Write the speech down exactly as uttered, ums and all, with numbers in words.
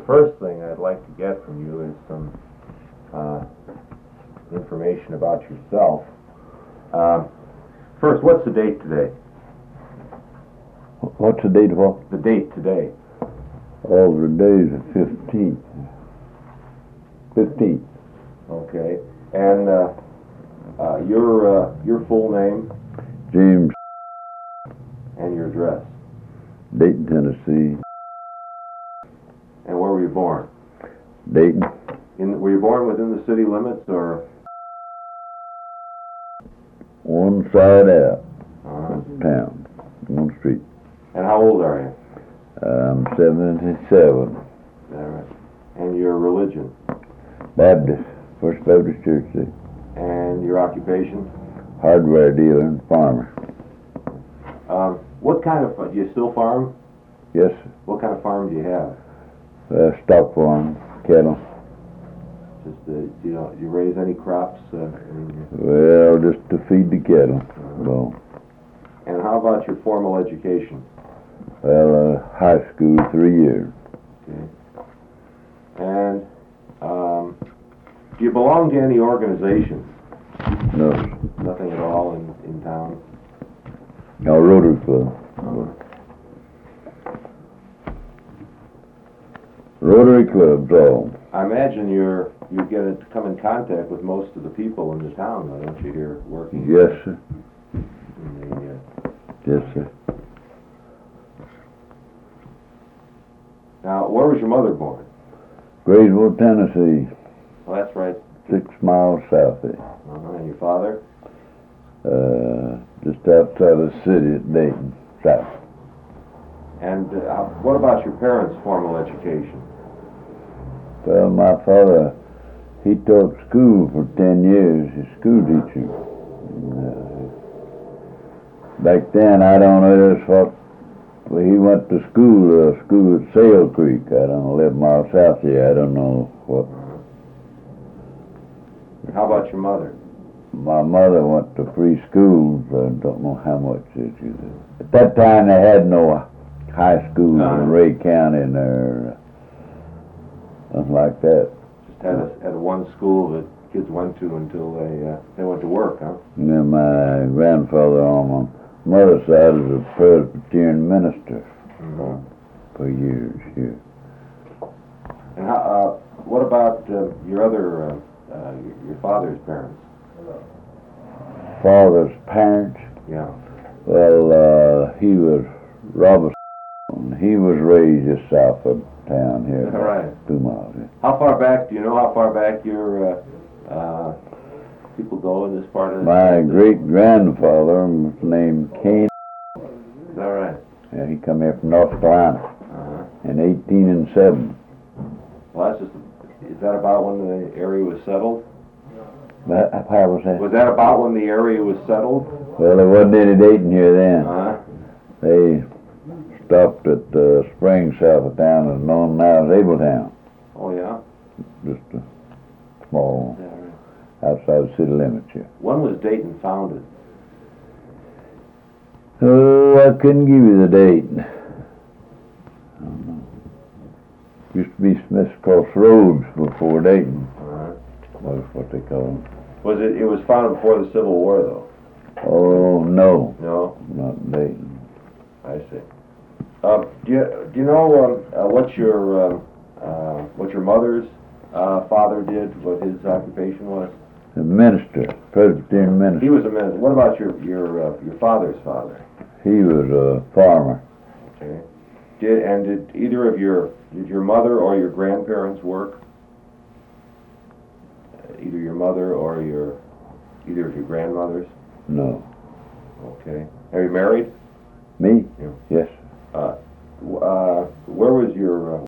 first thing I'd like to get from you is some uh, information about yourself. Um, first, what's the date today? What's the date of what? The date today. Oh, the day's the fifteenth. Fifteenth. Okay. And uh, uh, your uh, your full name James, and your address. Dayton, Tennessee. And where were you born? Dayton. In, were you born within the city limits or? One side out Uh-huh. of town, one street. And how old are you? I'm seventy-seven. Is that right? And your religion? Baptist, First Baptist Church there. And your occupation? Hardware dealer and farmer. Um, what kind of, do you still farm? Yes, sir. What kind of farm do you have? Uh, stock farm, cattle. Just, uh, you know, do you raise any crops? Uh, in, Well, just to feed the cattle. Well, and how about your formal education? well, uh, high school, three years. Okay. And um, do you belong to any organization? No, Nothing at all in, in town? no Rotary Club. Uh, Rotary Club's all. I imagine you're you get to come in contact with most of the people in the town, though, don't you? Here working. Yes, sir. In the, uh, Yes, sir. now, where was your mother born? Graysville, Tennessee, Well, that's right. six miles south of Uh-huh. And your father? uh, just outside of the city at Dayton, south. And uh, what about your parents' formal education? Well, my father, he taught school for ten years, he's a school teacher. Uh, back then, I don't know just what, well, he went to school, uh, school at Sail Creek, I don't know, eleven miles south here, I don't know what. How about your mother? My mother went to free schools, I don't know how much it is. At that time, they had no high schools Uh-huh. in Ray County and there, nothing like that. Just had a, had a one school that kids went to until they uh, they went to work, huh? And then my grandfather on my mother's side was a Presbyterian minister Mm-hmm. for years here. And how, uh, what about uh, your other, uh, uh, your, your father's parents? Father's parents, Yeah. well, uh, he was Robinson. He was raised just south of town here, All right. two miles. Here. How far back, do you know how far back your uh, uh, people go in this part of the My great-grandfather was named Kane. Is that right? Yeah, he come here from North Carolina Uh-huh. in eighteen and seven. Well, that's just, is that about when the area was settled? But how was that? Was that about when the area was settled? Well, there wasn't any Dayton here then. Uh-huh. They stopped at uh, Springs, south of town, and known now as Abletown. Oh, yeah? Just a small, Is that right? outside the city limits here. When was Dayton founded? Oh, I couldn't give you the date. I don't know. Used to be Smith's Crossroads before Dayton. Uh-huh. That's what they call them. Was it, it was founded before the Civil War, though? Oh, no, No? not Dayton. I see. Uh, do you do you know um, uh, what your um, uh, what your mother's uh, father did? What his occupation was? The minister, Presbyterian He minister. was a minister. What about your your uh, your father's father? He was a farmer. Okay. Did and did either of your did your mother or your grandparents work? Uh, either your mother or your either of your grandmothers. No. Okay. Are you married? Me? Yeah. Yes. Uh, w- uh, where was your uh,